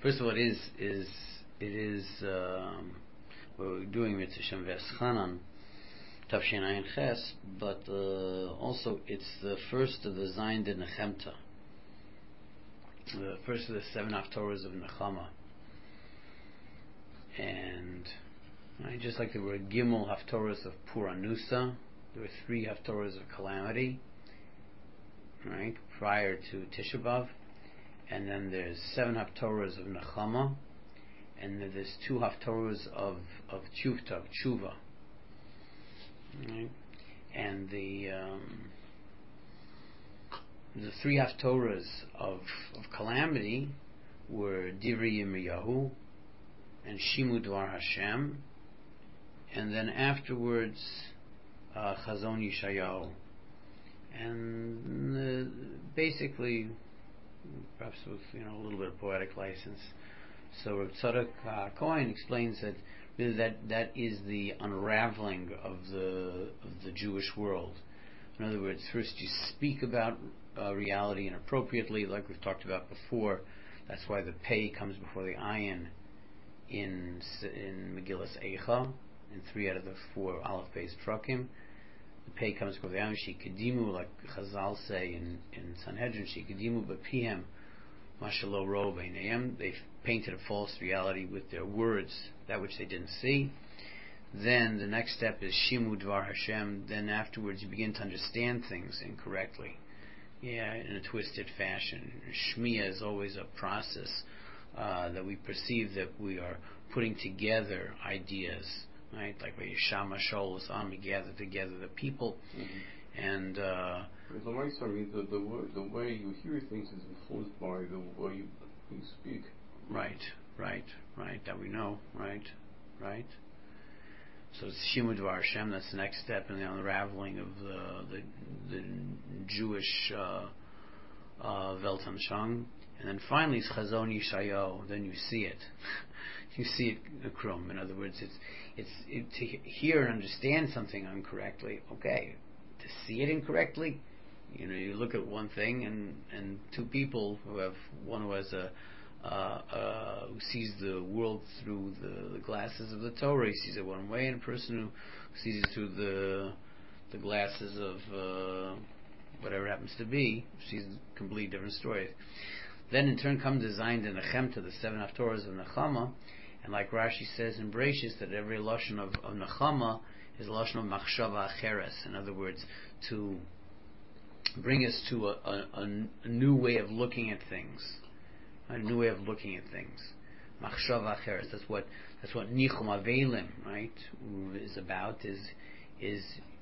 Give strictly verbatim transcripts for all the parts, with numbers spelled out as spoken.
first of all, it is is it is um, we're doing Mitzvah Shem V'Eschanan Tafshin Ayin Ches, but uh, also it's the first of the Zayin de Nechemta, the first of the seven Haftorahs of Nechama, and I just like the word Gimel Haftorahs of Puranusa. There were three Haftorahs of calamity, right, prior to Tisha B'Av, and then there's seven Haftorahs of Nechama, and then there's two Haftorahs of of Tshuvta, of Tshuva, right? And the um, the three Haftorahs of of calamity were Divrei Yirmiyahu and Shimu Dvar Hashem, and then afterwards uh, Chazon Yeshayahu, and uh, basically, perhaps with you know a little bit of poetic license. So Reb Tzadok uh, Cohen explains that really that that is the unraveling of the of the Jewish world. In other words, first you speak about uh, reality inappropriately, like we've talked about before. That's why the pei comes before the ayin in in Megillas Eicha, in three out of the four Aleph Beis Prakim. The pei comes before the ayin. Shikadimu, like Chazal say in in Sanhedrin, Shikadimu b'pihem mashalo ro b'neihem. They've painted a false reality with their words, that which they didn't see. Then the next step is Shimu Dvar Hashem. Then afterwards you begin to understand things incorrectly, yeah, in a twisted fashion. Shmiya is always a process uh, that we perceive that we are putting together ideas, right? Like where Yeshama Sholos Am, we gather together the people, mm-hmm. and uh, the way, sorry, the, the, way, the way you hear things is influenced by the way you, you speak. Right, right, right. That we know, right, right. So it's Shimud Dvar Hashem. That's the next step in the unraveling of the the, the Jewish uh, uh, Weltanschauung, and then finally it's Chazon Yeshayahu. Then you see it, you see it krum. In other words, it's it's it, to hear and understand something incorrectly. Okay, to see it incorrectly, you know, you look at one thing and and two people who have one who has a Uh, uh, who sees the world through the, the glasses of the Torah, he sees it one way, and a person who sees it through the the glasses of uh, whatever happens to be, sees a completely different story. Then in turn comes the Zayin de Nechemta, the seven Haftorahs of Nechama, and like Rashi says in Bereshis, that every lashon of, of Nechama is a lashon of Machshava Acheres. In other words, to bring us to a, a, a new way of looking at things. A new way of looking at things. Machshava acheres. That's what that's what Nichum Avelim, right, is about. Is is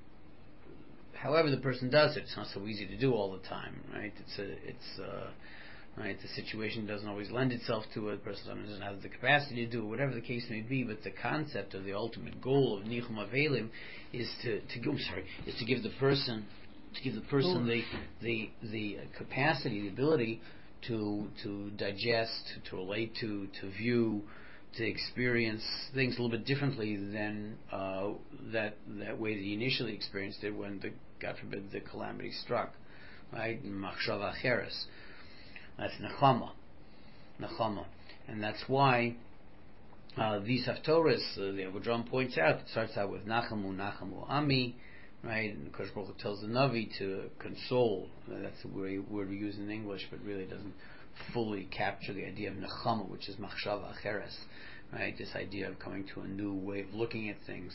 however the person does it. It's not so easy to do all the time, right? It's a it's uh, right. The situation doesn't always lend itself to it. The person doesn't have the capacity to do it. Whatever the case may be. But the concept of the ultimate goal of Nichum Avelim is to to I'm sorry is to give the person to give the person the the the capacity, the ability to to digest, to relate to, to view, to experience things a little bit differently than uh, that that way that he initially experienced it when the God forbid the calamity struck, right? Machshava acheres. That's nechama, nechama, and that's why uh, these haftorahs, uh, the Avodram points out, it starts out with Nachamu, Nachamu Ami. Right, and Kodesh Baruch Hu tells the Navi to console. That's the word we use in English, but really doesn't fully capture the idea of nechama, which is machshava acheres. Right, this idea of coming to a new way of looking at things.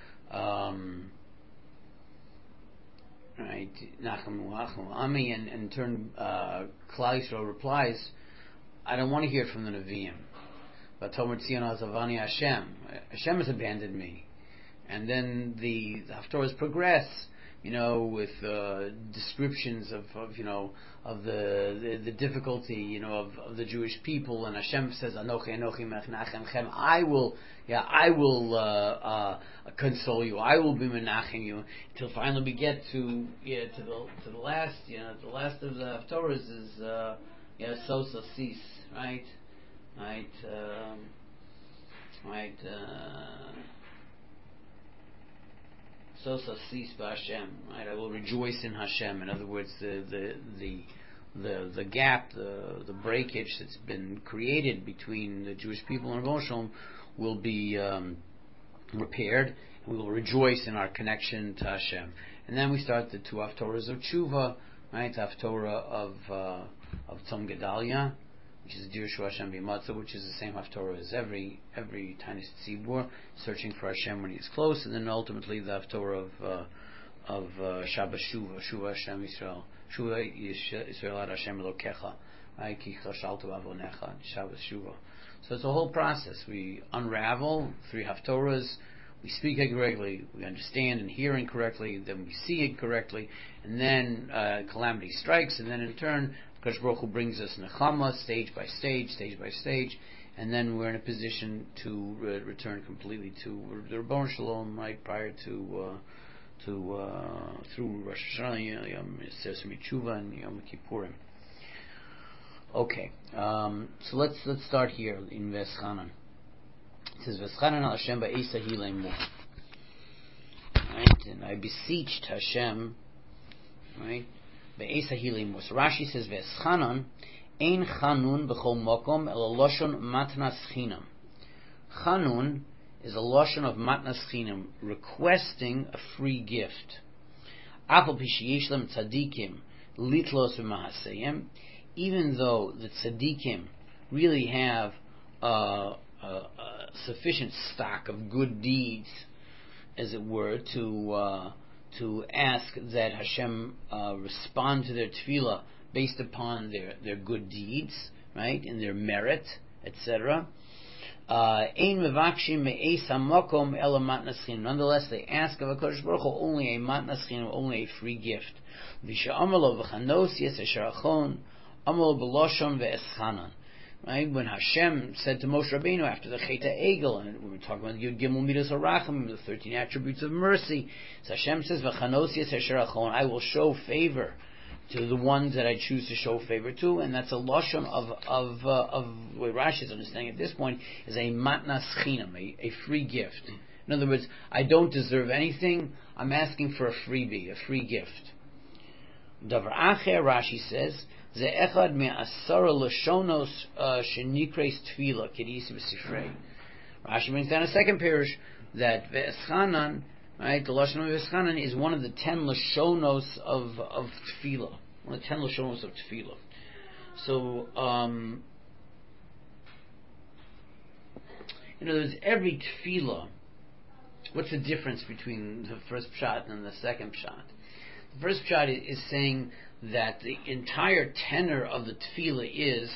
Um, right, nachamu, nachamu, ami, and, and in turn, uh, Klal Yisrael replies, "I don't want to hear it from the Nevi'im. But Tomer Tzion Azavani Hashem. Hashem has abandoned me." And then the, the Haftorahs progress, you know, with uh, descriptions of, of, you know, of the, the the difficulty, you know, of, of the Jewish people. And Hashem says, "Anochi, Anochi, Menachem Chem." I will, yeah, I will uh, uh, console you. I will be menachem you until finally we get to, yeah, to the to the last, you know, the last of the Haftorahs is, uh, yeah, Sosa Sis, right, right, um, right. Uh, So sis b'Hashem, right? I will rejoice in Hashem. In other words, the the the the the gap, the the breakage that's been created between the Jewish people and Rebbeinu Shalom will be um, repaired. We will rejoice in our connection to Hashem. And then we start the two Haftorahs of Tshuva, right? The Haftorah of uh, of Tzom Gedalia, which is Dirshu Hashem B'Matzah, which is the same Haftorah as every every Tanis Tzibur, searching for Hashem when He is close, and then ultimately the Haftorah of uh, of uh, Shabbat Shuva, Shuva Hashem Yisrael, Shuva Yisrael Ad Hashem Elokecha, right? Ki Chashaltu Avonecha, Shabbat Shuva. So it's a whole process. We unravel three Haftorahs. We speak it correctly, we understand and hear it correctly, then we see it correctly, and then uh, calamity strikes, and then in turn, Kadosh Baruch Hu brings us nechama, stage by stage, stage by stage, and then we're in a position to re- return completely to the Rebbeinu Shalom, right prior to uh, to uh, through Rosh Hashanah, Yom Sesame Tshuva, and Yom Kippurim. Okay, um, so let's let's start here in Veschanan. It says, Veschanan al Hashem ba'esa hilemu. Right? And I beseeched Hashem, right? Ba'esa hilemu. So Rashi says, Veschanan ein chanun b'chol mokom el loshon matnas chinam. Chanun is a loshon of matnas chinam, requesting a free gift. Afal pishiyesh lem tzadikim litlos v'mahaseyim. Even though the tzadikim really have uh, a, a sufficient stock of good deeds, as it were, to uh, to ask that Hashem uh, respond to their tefillah based upon their, their good deeds, right, and their merit, et cetera. Ein mevakshim me'es hamokom ela matnas chinam. Nonetheless, they ask of HaKadosh Baruch Hu only a matnas chinam, only a free gift. V'sha'amalo v'chanos yes asher achon amalo b'loshon ve'eschanan. Right? When Hashem said to Moshe Rabbeinu after the Chet HaEgel, and we were talking about Yud Gimel Midas HaRachamim, the thirteen attributes of mercy, so Hashem says, V'chanos yes asher achon, I will show favor to the ones that I choose to show favor to, and that's a lashon of of uh, of what Rashi is understanding at this point is a matnas chinam, a, a free gift. In other words, I don't deserve anything. I'm asking for a freebie, a free gift. Davar acher, Rashi says, ze echad me'asara lashonos shenikres tefila kedisi v'sifrei. Rashi brings down a second parish that ve'eschanan, right, the lashon of ve'eschanan is one of the ten lashonos of of tefila, one of the ten lashonos of tefila. So, um, in other words, every tefila. What's the difference between the first pshat and the second pshat? The first pshat is saying that the entire tenor of the tefillah is,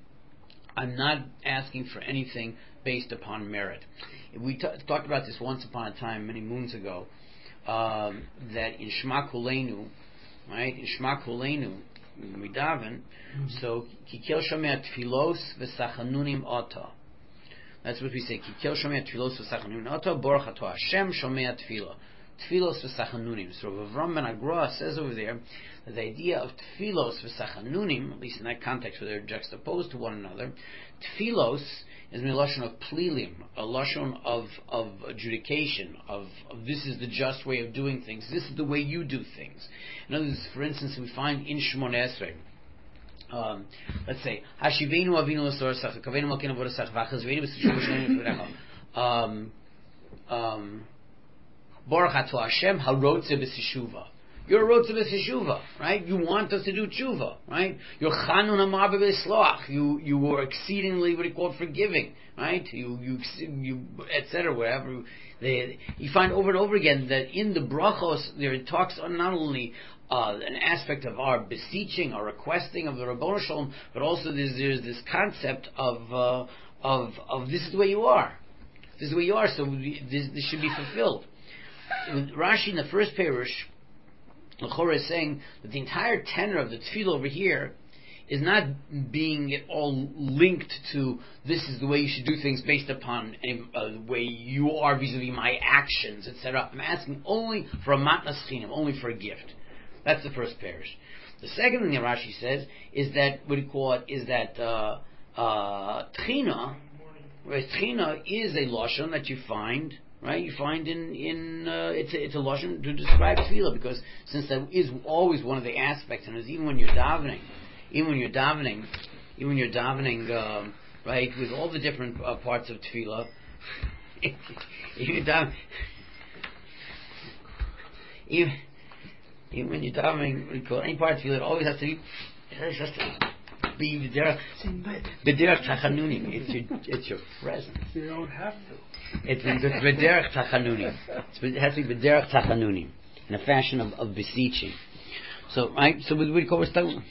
I'm not asking for anything based upon merit. We t- talked about this once upon a time, many moons ago, um, that in Shema Kulenu, right, in Shema Kulenu, we daven, mm-hmm. So, Kikel Shomea Tfilos V'Sachanunim Ota. That's what we say, Kikel Shomea Tfilos V'Sachanunim Ota, Baruch Ato Hashem Shomea Tfilah. Tfilos v'sachanunim. So Avram ben Agra says over there that the idea of tfilos v'sachanunim, at least in that context where they're juxtaposed to one another, tfilos is a lashon of plilim, a lashon of of adjudication, of, of this is the just way of doing things, this is the way you do things. In other words, for instance, we find in Shmoneh Esrei, um, let's say, Hashivenu avinu l'sorasach, kavenu malkeinu vodasach, v'achazvenu b'sishum b'shem um um Baruch Ato Hashem harotze b'seshuva. You're a rotze b'seshuva, right? You want us to do tshuva, right? You're chanun amar b'sloach. You you were exceedingly what he called forgiving, right? You you you et cetera. Wherever they, you find over and over again that in the brachos there it talks on not only uh, an aspect of our beseeching, our requesting of the Rebbeinu Shalom, but also there's there's this concept of uh, of of this is the way you are. This is the way you are. So this this should be fulfilled. Rashi in the first parish, L'chora is saying that the entire tenor of the tefillah over here is not being at all linked to this is the way you should do things based upon uh, the way you are vis-a-vis my actions, et cetera. I'm asking only for a matnas chinam, only for a gift. That's the first parish. The second thing that Rashi says is that what we call it is that uh, uh, tchina, whereas tchina is a lashon that you find. Right, you find in in uh, it's a, it's a lashon to describe tefillah, because since that is always one of the aspects, and it's even when you're davening, even when you're davening, even when you're davening, um, right, with all the different uh, parts of tefillah, even, daven, even, even when you're davening, we call any part of tefillah, it always has to be, it has to be b'derech tachanunim. It's your, it's your presence. You don't have to. It's b'derech tachanunim. It has to be b'derech tachanunim, in a fashion of, of beseeching. So, right, so what do we call it?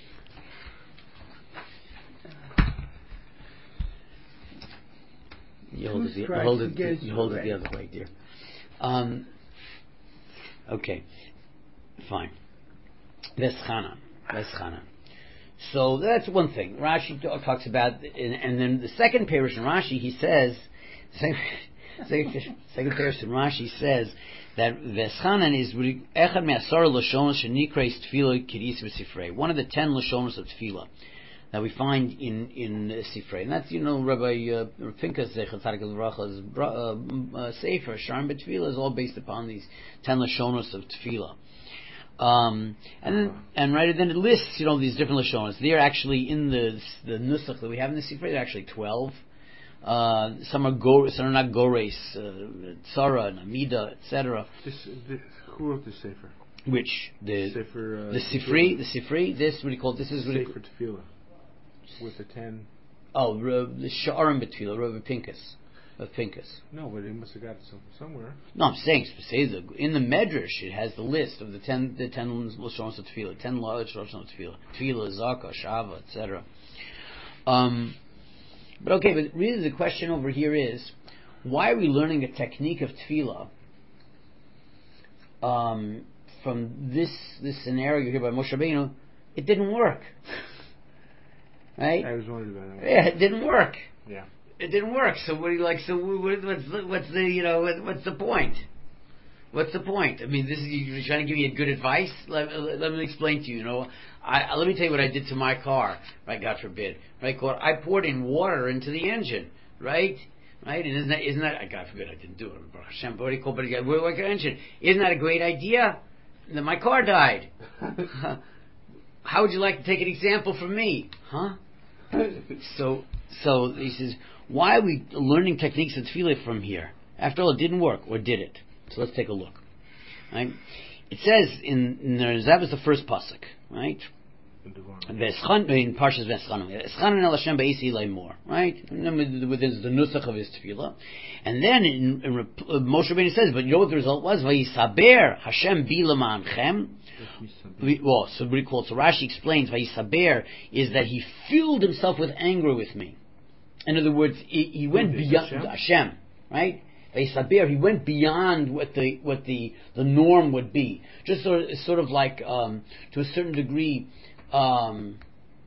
You hold it, the, you hold it, you hold it the other way, dear. Um, okay, fine. Veschana, Veschana. So that's one thing. Rashi talks about, and, and then the second parish in Rashi, he says, second, second, second parish in Rashi says that Veschanan is echad me'asar lashonos shenikreis tefillah kidis v'sifrei. One of the ten lashonos of tefillah that we find in in uh, Sifrei, and that's, you know, Rabbi uh, Pinkas Zecher Tzadik L'Vracha's uh, uh, Sefer Sharm B'Tefillah is all based upon these ten lashonos of tefillah. Um, and then, and right, and then it lists, you know, these different lashonos. They're actually in the the nusach that we have in the Sifrei. They're actually twelve. Uh, some are go, some are not gores, uh, tzara, and amida, et cetera. This, this, who wrote the Sefer? Which the Sefer, uh, the Sifrei, the Sifrei. This what do you call it? This is what Sefer Tefillah with the ten. Oh, Rav, the Sha'arim B'Tefillah, Rav Pinkas. Of Pinkas. No, but he must have got it some, somewhere. No, I'm saying, in the Medrash, it has the list of the ten, the ten Lashonos of Tefillah, ten Lashonos of Tefillah, Tefillah, Zaka, Shava, et cetera. Um, but okay, but really the question over here is, why are we learning a technique of Tefillah um, from this this scenario here by Moshe Rabbeinu? It didn't work. Right? I was wondering about that. Yeah, it didn't work. Yeah. It didn't work. So what do you like? So what, what's the, what's the you know what, what's the point? What's the point? I mean, this is you're trying to give me good advice. Let, let, let me explain to you. You know, I, let me tell you what I did to my car. Right, God forbid. Right, I poured in water into the engine. Right, right, and isn't that isn't that God forbid I didn't do it. Baruch Hashem, but what do you call it? What kind of engine? Isn't that a great idea? And then my car died. How would you like to take an example from me? Huh? So, so he says, why are we learning techniques of tefillah from here? After all, it didn't work, or did it? So let's take a look. Right? It says in, in there, that was the first pasuk, right? In Parshas Veschanan, Veschanan el Hashem ba'isi leimor, right? Within the nusach of his tefillah, and then in, in, uh, Moshe Rabbeinu says, but you know what the result was? Vayisaber Hashem bi l'ma'anchem. Well, so we call it. So Rashi explains Vayisaber is that he filled himself with anger with me. In other words, he, he went beyond Hashem? Hashem, right? Vayisaber, he went beyond what the what the, the norm would be. Just sort of, sort of like um, to a certain degree. Um,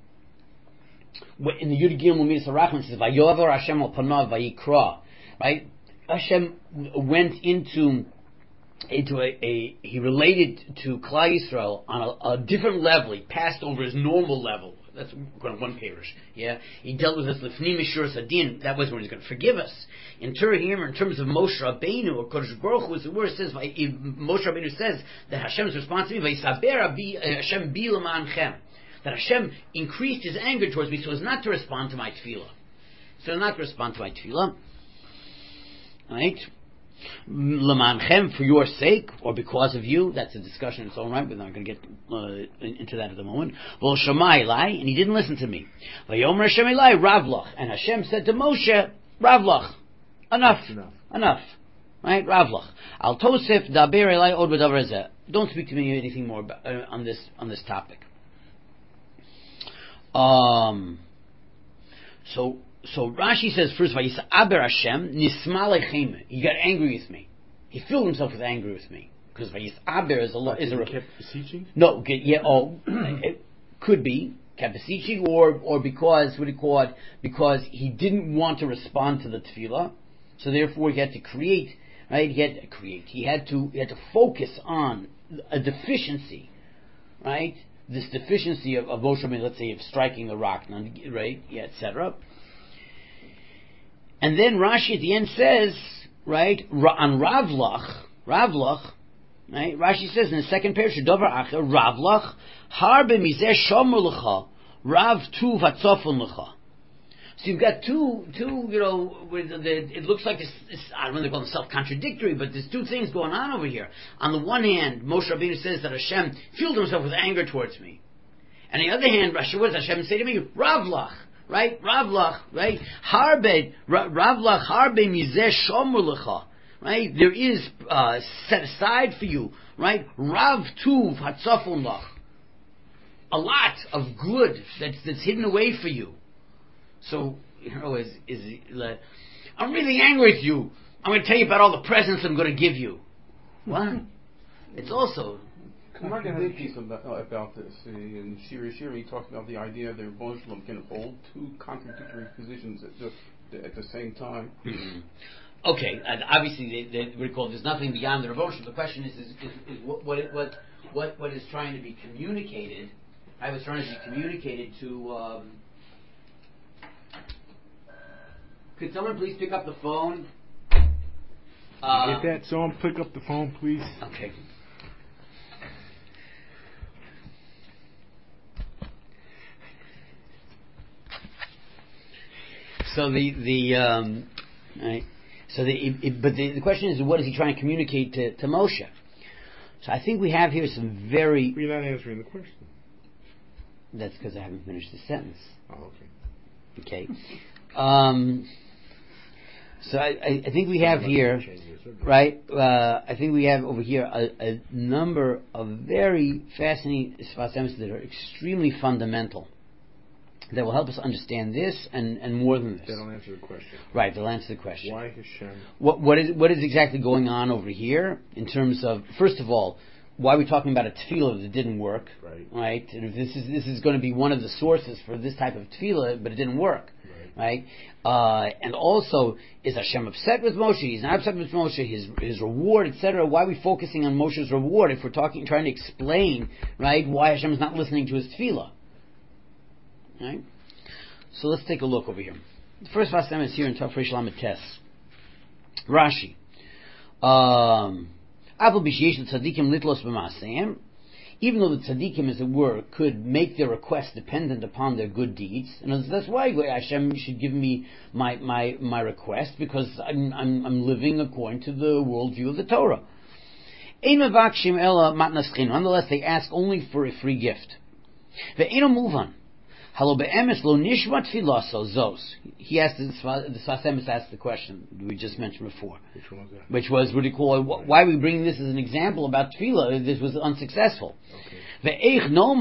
in the Yud Gimel Midas HaRachman says Vayover Hashem al panav vayikra, right? Hashem went into into a, a he related to Klal Yisrael on a, a different level. He passed over his normal level. That's one parish. Yeah, he dealt with us lifnim mishur sadin. That was when he's going to forgive us. In Turahim, in terms of Moshe Rabbeinu or Kodesh Baruch Hu, the word says Moshe Rabbeinu says that Hashem's response to me, Vayisaber Hashem bi l'ma'anchem, that Hashem increased his anger towards me so as not to respond to my tefillah. So not to respond to my tefillah. Right? L'ma'anchem, for your sake, or because of you. That's a discussion in its own right. We're not going to get uh, into that at the moment. Well, Shema Elai, and he didn't listen to me. Vayomer Hashem Elai, Ravlach. And Hashem said to Moshe, Ravlach. Enough. Enough. Enough. Right? Ravlach. Al Tosef daber Elai od b'davar zeh. Don't speak to me anything more about, uh, on this on this topic. Um. So so Rashi says first, Vayisaber Hashem nisma lechem. He got angry with me. He filled himself with anger with me because Vayisaber is a lot. Is a kept beseeching? No. Yeah. Oh, it could be kept beseeching, or or because what do you call it? Because he didn't want to respond to the tefillah, so therefore he had to create. Right? He had to create. He had to. He had to focus on a deficiency. Right? This deficiency of, of Moshe Rabbeinu, let's say, of striking the rock, right? Yeah, et cetera. And then Rashi at the end says, right, on Ravlach, Ravlach, right? Rashi says in the second parish, Dover Acher, Ravlach, Harbe Mizeh Shomer Lecha, Rav tu vatzofun lecha. So you've got two, two, you know, with the, it looks like it's, it's, I don't know if they call them self-contradictory, but there's two things going on over here. On the one hand, Moshe Rabbeinu says that Hashem fueled himself with anger towards me. And on the other hand, what does Hashem say to me? Ravlach, right? Ravlach, right? Harbe, Ravlach, harbe mizeh shomer lecha, right? There is uh, set aside for you, right? Rav tuv hatzafon lach. A lot of good that's, that's hidden away for you. So, you know, is, is uh, I'm really angry with you. I'm going to tell you about all the presents I'm going to give you. What? It's also contradictory about, uh, about this. Uh, in Shira Shira, he talks about the idea that Rebbeinu Shalom can hold two contradictory positions at the, at the same time. Okay, and obviously, they, they recall there's nothing beyond the Rebbeinu. The question is, is, is, is what, what, what, what, what is trying to be communicated? I was trying to be communicated to. Um, Could someone please pick up the phone? Uh, Get that, someone pick up the phone, please. Okay. So the the um, right. So the it, it, but the, the question is, what is he trying to communicate to, to Moshe? So I think we have here some very. You're not answering the question. That's because I haven't finished the sentence. Oh, okay. Okay. Um, so I, I, I think we have here, right? Uh, I think we have over here a, a number of very fascinating Sfas Emes that are extremely fundamental, that will help us understand this and, and more than this. That'll answer the question. Right, they'll answer the question. Why Hashem? What, what is what is exactly going on over here in terms of, first of all, why are we talking about a tefillah that didn't work? Right. Right? And if this is this is going to be one of the sources for this type of tefillah, but it didn't work. Right? Uh, and also, is Hashem upset with Moshe? He's not upset with Moshe. His his reward, et cetera. Why are we focusing on Moshe's reward if we're talking, trying to explain, right, why Hashem is not listening to his tefillah? Right? So let's take a look over here. The first Sfas Emes is here in Tafresh Lamed Tes. Rashi. Um, even though the tzaddikim, as it were, could make their request dependent upon their good deeds, and that's why Hashem should give me my my, my request, because I'm, I'm I'm living according to the worldview of the Torah. Nonetheless, they ask only for a free gift. He asked the Sfas Emes asked the question we just mentioned before, which one was that? Which was, what do you call it? Why are we bringing this as an example about tefillah? This was unsuccessful. Okay.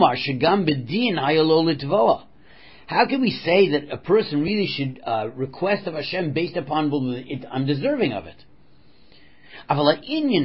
How can we say that a person really should uh, request of Hashem based upon, well, it, I'm deserving of it? Let's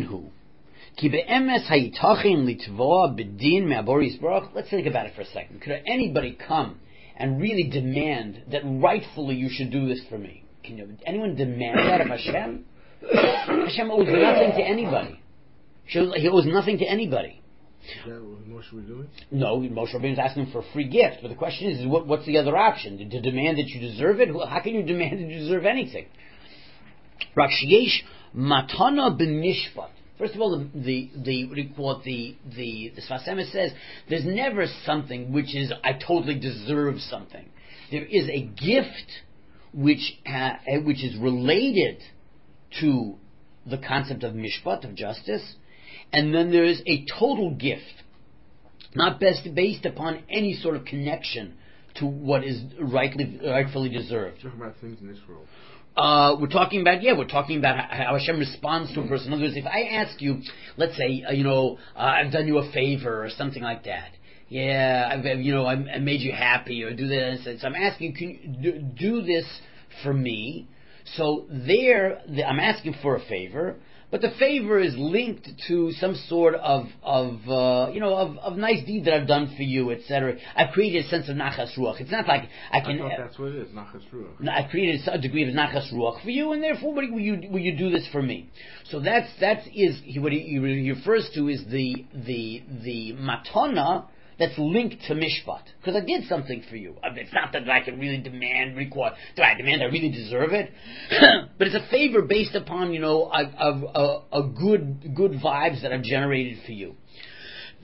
think about it for a second. Could anybody come and really demand that rightfully you should do this for me? Can you, anyone demand that of Hashem? Hashem owes nothing to anybody. He owes nothing to anybody. Is that what Moshe was doing? No, Moshe Rabbeinu is asking for a free gift. But the question is, what, what's the other option? To, to demand that you deserve it? How can you demand that you deserve anything? Rakshiyesh matana b'mishpat. First of all, the the, the what do you call it? The the the Sfas Emes says there's never something which is I totally deserve something. There is a gift which uh, which is related to the concept of mishpat, of justice, and then there is a total gift, not best based upon any sort of connection to what is rightly rightfully deserved. Talking about things in this world. Uh, we're talking about, yeah, we're talking about how Hashem responds to a person. In other words, if I ask you, let's say, uh, you know, uh, I've done you a favor or something like that. Yeah, I've, you know, I made you happy or do this. So I'm asking, can you do this for me? So there, I'm asking for a favor, but the favor is linked to some sort of, of uh, you know, of, of nice deed that I've done for you, et cetera. I've created a sense of nachas ruach. It's not like I can. I thought that's what it is, nachas ruach. I've created a degree of nachas ruach for you, and therefore, will you will you do this for me? So that's that is what he, he refers to is the the the matana that's linked to mishpat, because I did something for you. It's not that I can really demand, require. Do I demand? I really deserve it, but it's a favor based upon, you know, a, a, a good good vibes that I've generated for you.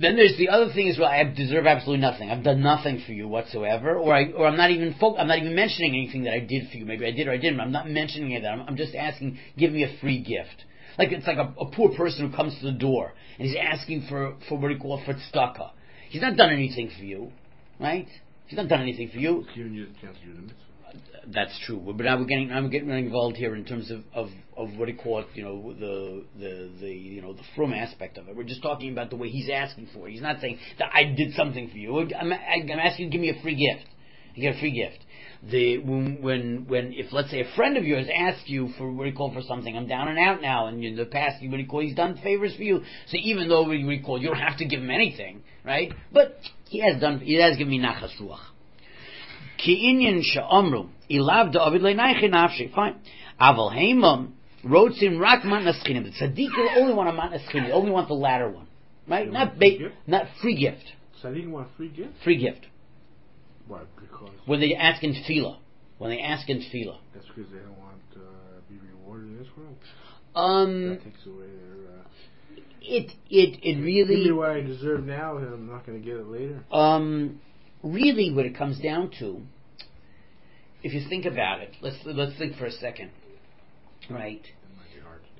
then there's the other thing is, well, I deserve absolutely nothing. I've done nothing for you whatsoever, or I, or I'm not even fo- I'm not even mentioning anything that I did for you. Maybe I did or I didn't. I'm not mentioning any of that. I'm, I'm just asking, give me a free gift. Like it's like a, a poor person who comes to the door and he's asking for for what do you call it, for tzedakah. He's not done anything for you, right? He's not done anything for you. He's giving you the chance to do the mitzvah. That's true, but now we're getting now we're getting involved here in terms of, of, of what do you call it, you know, the the the you know the frum aspect of it. We're just talking about the way he's asking for it. He's not saying that I did something for you. I'm, I'm asking you to give me a free gift. You get a free gift. The when when when if let's say a friend of yours asks you for what do you call for something, I'm down and out now, and in the past what do you call he's done favors for you. So even though what do you call you don't have to give him anything, right? But he has done he has given me nachas ruach. Ki inyan she'amru ilav da'avid le'nayche nafshi. Fine. Aval heimam rotzim rak matnas chinim. The tzaddikim only want a matnas chinim. They only want the latter one, right? They Not free ba- gift? not free gift. Tzaddikim want a free gift? Free gift. Why? Because When they ask in tefillah. When they ask in tefillah. that's because they don't want to uh, be rewarded in this world. Um, That takes away their. Uh, it it it really. Give me what I deserve now, and I'm not going to get it later. Um, really, what it comes down to, if you think about it, let's let's think for a second, right? It might be hard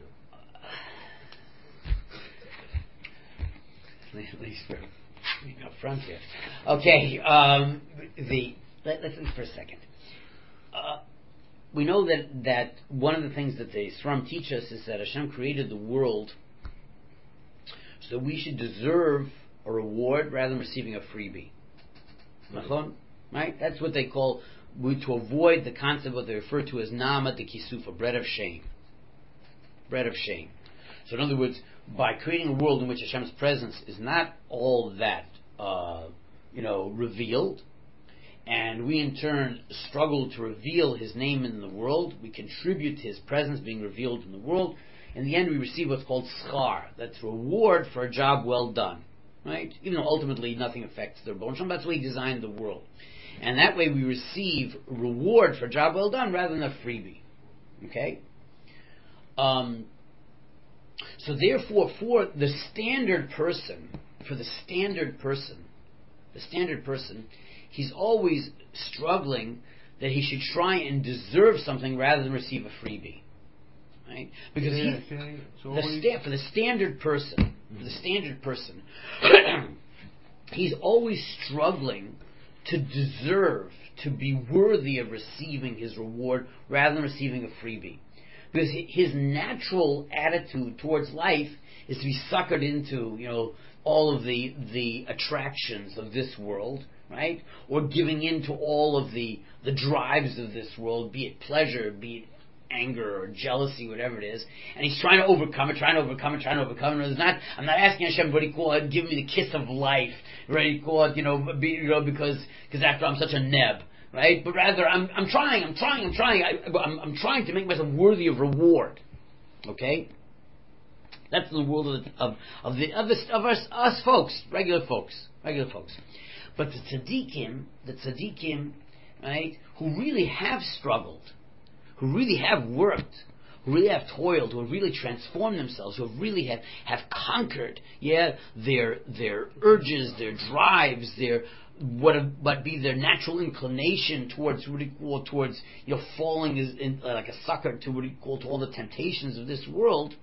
to do. At least we're being up front here. Okay, um, the let, let's think for a second. Uh, we know that, that one of the things that the Sram teach us is that Hashem created the world so we should deserve a reward rather than receiving a freebie. Right. Right? That's what they call, to avoid the concept of what they refer to as nama de kisufa, bread of shame. Bread of shame. So in other words, by creating a world in which Hashem's presence is not all that, uh, you know, revealed, and we in turn struggle to reveal His name in the world, we contribute to His presence being revealed in the world. In the end, we receive what's called schar. That's reward for a job well done. Right? Even though ultimately nothing affects the Rebbeinu Shalom, that's the way He designed the world. And that way we receive reward for a job well done rather than a freebie. Okay? Um, so therefore, for the standard person, for the standard person, the standard person, he's always struggling that he should try and deserve something rather than receive a freebie. Right? Because Yeah, he, okay. So the always- sta- for the standard person, for the standard person, he's always struggling to deserve, to be worthy of receiving his reward rather than receiving a freebie. Because his natural attitude towards life is to be suckered into, you know, all of the the attractions of this world, right? Or giving in to all of the the drives of this world, be it pleasure, be it anger or jealousy, whatever it is, and he's trying to overcome it, trying to overcome it, trying to overcome it. It's not. I'm not asking Hashem, what do you call it? Give me the kiss of life, right? Call it, you know, be, you know, because because after I'm such a neb, right? But rather, I'm I'm trying, I'm trying, I'm trying, I, I'm I'm trying to make myself worthy of reward. Okay, that's the world of the, of of the of, the, of us us folks, regular folks, regular folks. But the tzaddikim, the tzaddikim, right, who really have struggled, who really have worked, who really have toiled, who have really transformed themselves, who have really have, have conquered, yeah, their their urges, their drives, their what what be their natural inclination towards what you call towards you know falling is in, like a sucker to what you call to all the temptations of this world.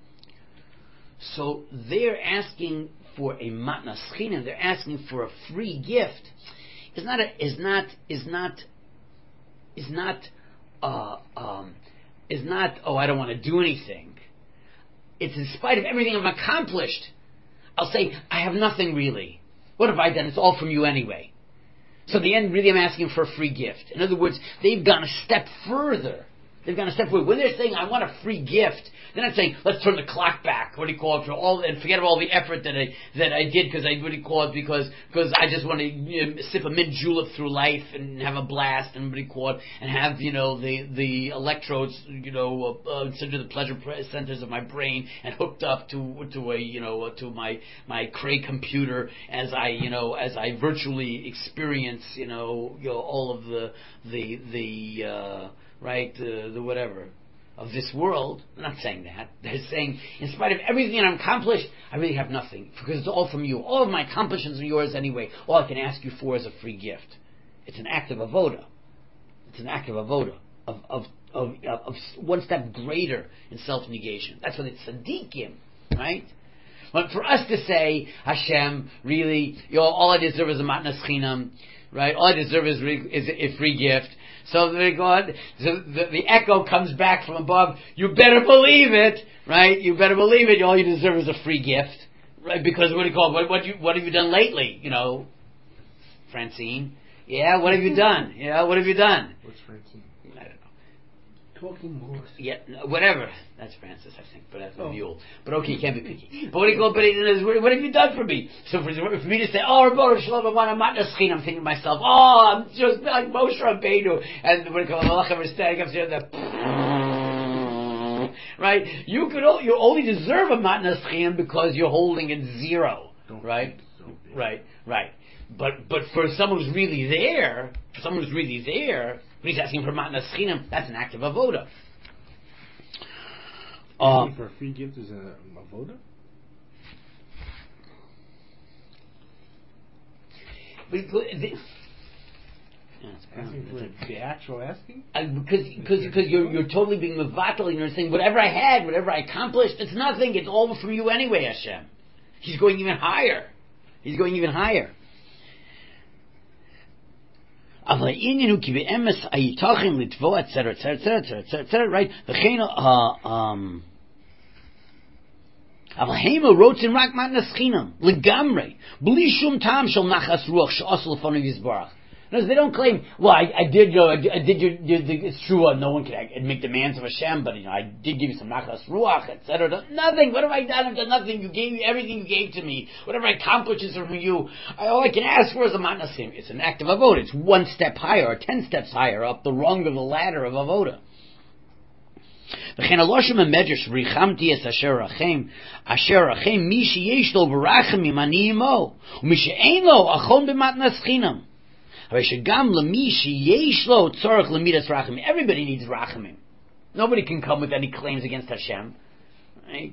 So they're asking for a matnas chinam, they're asking for a free gift. Is not a, is not is not is not uh, um, is not oh I don't want to do anything. It's in spite of everything I've accomplished. I'll say I have nothing really. What have I done? It's all from you anyway. So in the end, really, I'm asking for a free gift. In other words, they've gone a step further. They've gone a step further. When they're saying, I want a free gift, they're not saying, let's turn the clock back, what do you call it, for all, and forget all the effort that I that I did, because I, what do you call it, because because I just want to you know, sip a mint julep through life and have a blast, and what do you call it, and have, you know, the, the electrodes, you know, uh, uh, to the pleasure centers of my brain, and hooked up to to a, you know, to my, my Cray computer as I, you know, as I virtually experience, you know, you know all of the, the, the, uh, right, uh, the whatever, of this world. They're not saying that. They're saying, in spite of everything I've accomplished, I really have nothing, because it's all from you. All of my accomplishments are yours anyway. All I can ask you for is a free gift. It's an act of avoda. It's an act of avoda, of of of, of, of one step greater in self-negation. That's what it's tzaddikim, right? But for us to say, Hashem, really, you know, all I deserve is a matnas chinam, right? All I deserve is, is a free gift. So the, God, so the, the echo comes back from above. You better believe it, right? You better believe it. All you deserve is a free gift, right? Because what do you call it? What, what, you, what have you done lately? You know, Francine. Yeah, what have you done? Yeah, what have you done? What's Francine? I don't know. Talking more. Yeah, no, whatever. That's Francis, I think, but that's a oh. mule. But okay, you can't be picky. But what do you call? But it is, what have you done for me? So for, for me to say, oh, Rebbe Shalom, I'm not naschin, I'm thinking to myself, oh, I'm just like Moshe Rabbeinu, and what do you call? Malach ever standing up there, the right? You could, you only deserve a matnas chinam because you're holding it zero, Don't right? So right, right. But but for someone who's really there, for someone who's really there, when he's asking for matnas chinam, that's an act of avoda. Asking uh, for a free gift is a avoda? But the, yeah, asking for the actual asking? Uh, because because because you're you're totally being mevatel. You're saying whatever I had, whatever I accomplished, it's nothing. It's all from you anyway, Hashem. He's going even higher. He's going even higher. Right? Um Avahema wrote in Rak Matnas Chinam legamrei bli shum tam shel nachas ruach she'asel lefanav yizbarach. Notice they don't claim, well, I, I did, you know, I did, I did, you, you, it's true, uh, no one can I, make demands of Hashem, but, you know, I did give you some nachas ruach, et cetera. Nothing. What have I done? I've done nothing. You gave me everything you gave to me. Whatever I accomplish is from you. I, all I can ask for is a matnas chinam. It's an act of avoda. It's one step higher, or ten steps higher up the rung of the ladder of avoda. וכן הלושם המדרש ריחמתי את אשר רחם אשר רחם מי שיש לו ברחמים אני עמו ומי שאין לו אחון במתנס חינם הרי שגם למי שיש לו צורך למידת רחמים. Everybody needs rachamim. Nobody can come with any claims against Hashem, right?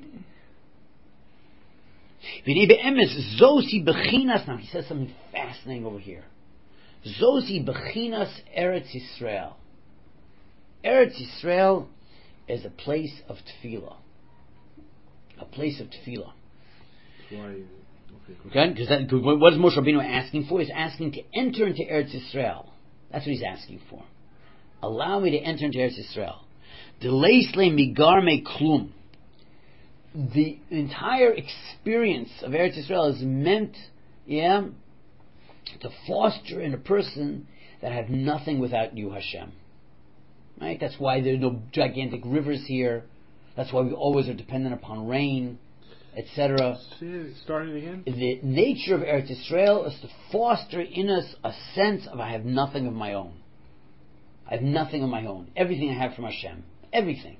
והנה באמס זוהי בחינת, now he says something fascinating over here, זוהי בחינת Eretz Yisrael. Eretz Yisrael is a place of tefillah. A place of tefillah. Why? Okay, because what is Moshe Rabbeinu asking for? He's asking to enter into Eretz Yisrael. That's what he's asking for. Allow me to enter into Eretz Yisrael. Deleisle migarme klum. The entire experience of Eretz Yisrael is meant, yeah, to foster in a person that have nothing without you, Hashem. Right? That's why there are no gigantic rivers here. That's why we always are dependent upon rain, et cetera. Start it again. The nature of Eretz Yisrael is to foster in us a sense of I have nothing of my own. I have nothing of my own. Everything I have from Hashem. Everything.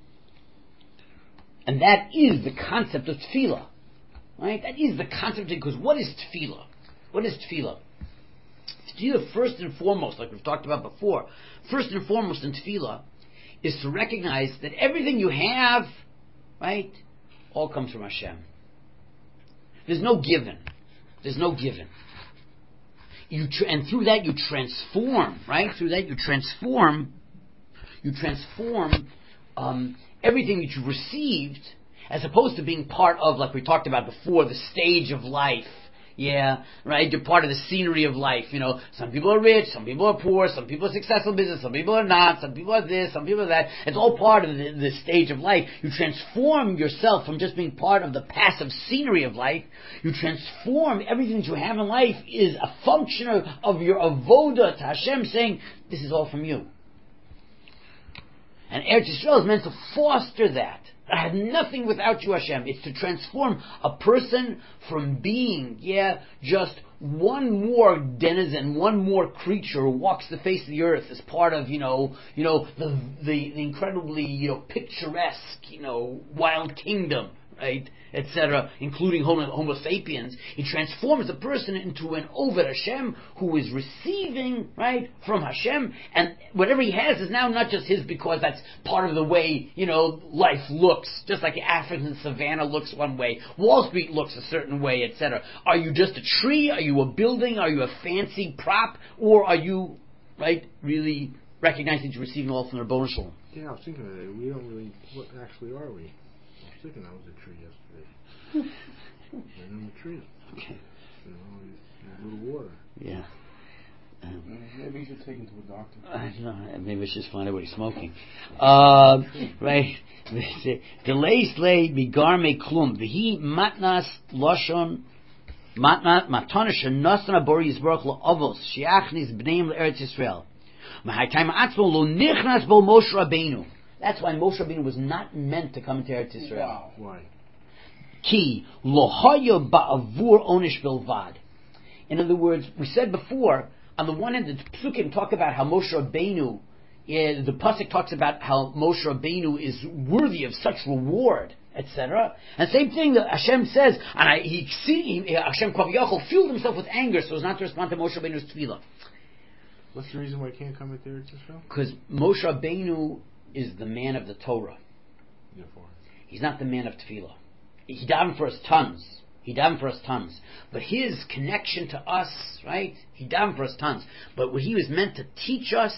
And that is the concept of tefillah. Right? That is the concept, because what is tefillah? What is tefillah? Tefillah, first and foremost, like we've talked about before, first and foremost in tefillah is to recognize that everything you have, right, all comes from Hashem. There's no given. There's no given. You tra- and through that you transform, right? Through that you transform, you transform um, everything that you received, as opposed to being part of, like we talked about before, the stage of life. Yeah, right? You're part of the scenery of life. You know, some people are rich, some people are poor, some people are successful in business, some people are not, some people are this, some people are that. It's all part of the, the stage of life. You transform yourself from just being part of the passive scenery of life. You transform everything that you have in life is a function of, of your avoda to Hashem, saying, this is all from you. And Eretz Yisrael is meant to foster that. I have nothing without you, Hashem. It's to transform a person from being, yeah, just one more denizen, one more creature who walks the face of the earth as part of, you know, you know, the the, the incredibly, you know, picturesque, you know, wild kingdom, right, et cetera, including Homo, Homo sapiens. He transforms the person into an Oved Hashem who is receiving, right, from Hashem, and whatever he has is now not just his because that's part of the way, you know, life looks, just like African savannah looks one way, Wall Street looks a certain way, et cetera. Are you just a tree? Are you a building? Are you a fancy prop? Or are you, right, really recognizing that you're receiving all from the Rebbeinu Shalom? Yeah, I was thinking of that. We don't really. What actually are we? I was thinking I was a tree yesterday. And I'm a tree. Okay. You know, a little water. Yeah. Um, Maybe you should take him to a doctor. I don't know. Maybe I should just find out what he's smoking. Uh, right. Delay slay migar me klum. V'hi matnas loshon matnat matana shenasna bor yisborach la'avos sheachnis b'neim l'Eretz Yisrael. That's why Moshe Rabbeinu was not meant to come into Eretz Yisrael. Wow. Why? Ki lohayo ba'avur onish bilvad. In other words, we said before, on the one hand, the Psukim talk about how Moshe Rabbeinu, is, the Pasuk talks about how Moshe Rabbeinu is worthy of such reward, et cetera. And same thing that Hashem says, and I, he, he Hashem Kaviyachol filled himself with anger so as not to respond to Moshe Rabbeinu's tefillah. What's the reason why he can't come into Eretz Yisrael? Because Moshe Rabbeinu is the man of the Torah. Therefore. He's not the man of tefillah. He davened for us tons. He davened for us tons. But his connection to us, right? He davened for us tons. But what he was meant to teach us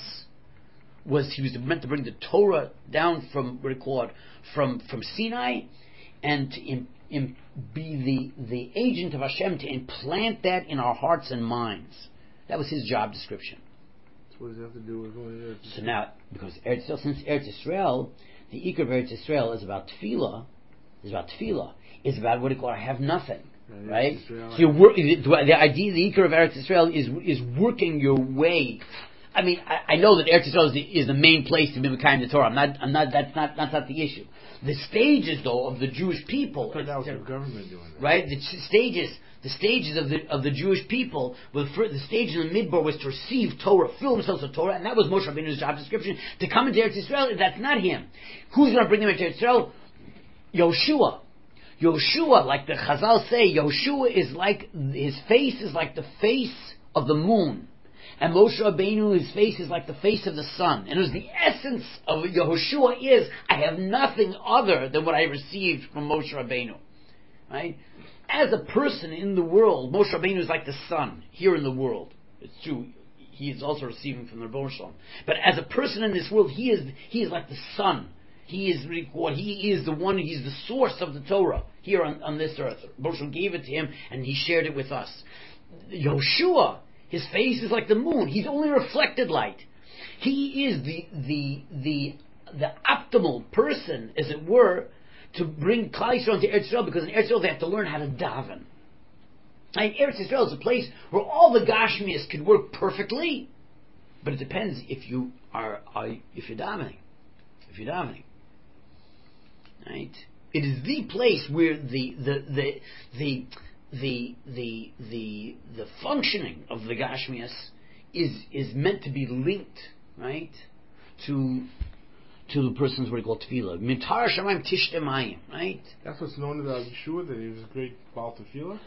was he was meant to bring the Torah down from, what do you call it, from, from Sinai, and to in, in, be the, the agent of Hashem to implant that in our hearts and minds. That was his job description. What does it have to do with going to Eretz Yisrael? So now, because Eretz Yisrael, since Eretz Yisrael, the Iker of Eretz Yisrael is about tefillah, is about tefillah, is about what do you call it, I have nothing, Yeah, right? Yisrael, So you're work, the, the idea, the Iker of Eretz Yisrael is is working your way. I mean, I, I know that Eretz Yisrael is the, is the main place to be Mekayim the Torah. I'm not, I'm not, that's not, that's not the issue. The stages, though, of the Jewish people, I thought that was the government doing that. right? The stages, the stages of the of the Jewish people, were for, the stage in the Midbar was to receive Torah, fill themselves with Torah, and that was Moshe Rabbeinu's job description. To come into Eretz Yisrael, that's not him. Who's going to bring them into Eretz Yisrael? Yoshua. Yoshua, like the Chazal say, Yoshua is like, his face is like the face of the moon. And Moshe Rabbeinu, his face is like the face of the sun. And it was the essence of Yehoshua is, I have nothing other than what I received from Moshe Rabbeinu. Right? As a person in the world, Moshe Rabbeinu is like the sun here in the world. It's true. He is also receiving from the Rebbeinu Shalom. But as a person in this world, he is he is like the sun. He is what he is the one. He's the source of the Torah here on, on this earth. Moshe gave it to him, and he shared it with us. Yoshua, his face is like the moon. He's only reflected light. He is the the the the optimal person, as it were, to bring Klal Yisrael into Eretz Yisrael, because in Eretz Yisrael they have to learn how to daven. And Eretz Yisrael is a place where all the Gashmias could work perfectly, but it depends if you are, are if you're davening. If you're davening, right? It is the place where the the the the the the the, the functioning of the Gashmias is is meant to be linked, right, to to the person's what he called tefillah. Mitar shamayim tishtamayim, right? That's what's known about Yeshua, that he was a great Baal Tefillah?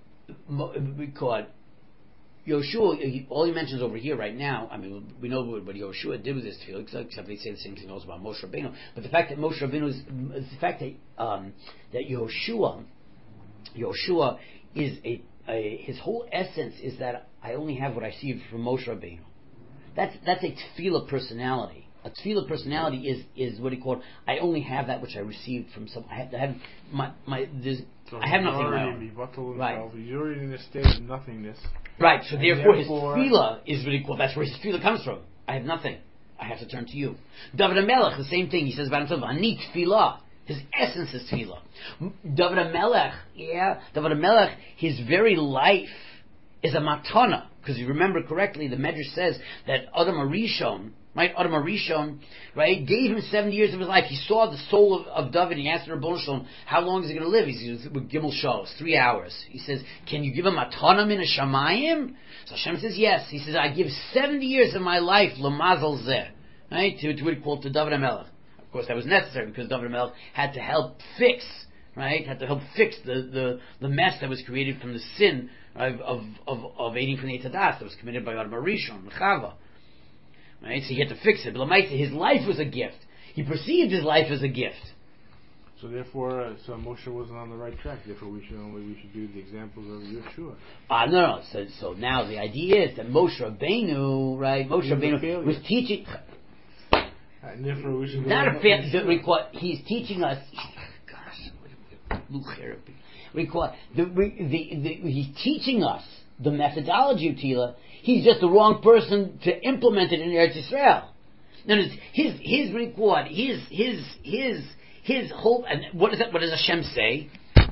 We call it Yoshua. He, all he mentions over here right now, I mean, we know what, what Yoshua did with his tefillah, except they say the same thing also about Moshe Rabbeinu. But the fact that Moshe Rabbeinu is, the fact that um, that Yoshua, Yoshua is a, a his whole essence is that I only have what I see from Moshe Rabbeinu. That's that's a tefillah personality. A tefillah personality is, is what he called, I only have that which I received from some. I have, I have my my. So I have nothing of my already own. Right. He's already in a state of nothingness. Right. So and therefore, therefore, his tefillah is what he called. That's where his tefillah comes from. I have nothing. I have to turn to you. David HaMelech, the same thing. He says about himself, Ani tefillah. His essence is tefillah. David HaMelech, yeah, David HaMelech, his very life is a matana. Because you remember correctly, the Medrash says that Adam HaRishon, right, Adam HaRishon, right, gave him seventy years of his life. He saw the soul of, of David, and he asked the Rebbeinu Shalom, how long is he going to live? He says, with Gimel Shalos, three hours. He says, can you give him matana min hashamayim? So Hashem says, yes. He says, I give seventy years of my life, l'mazal zeh, right, to, to what he called to David HaMelech. Of course, that was necessary, because David HaMelech had to help fix, right? Had to help fix the, the, the mess that was created from the sin of of, of, of eating from the Eitz Hadas that was committed by Adam Rishon, Chava. Right? So he had to fix it. But Lamaisa, his life was a gift. He perceived his life as a gift. So therefore, uh, so Moshe wasn't on the right track. Therefore, we should only we should do the examples of Yeshua. Ah, uh, no, no. So, so now the idea is that Moshe Rabbeinu, right? Moshe Rabbeinu was teaching. And therefore, we should. Not a fail. The, he's teaching us. Gosh, what the, the, the, the, he's teaching us the methodology of Tila. He's just the wrong person to implement it in Eretz Yisrael. No, no, his his record, his his his his whole. And what is that? What does Hashem say?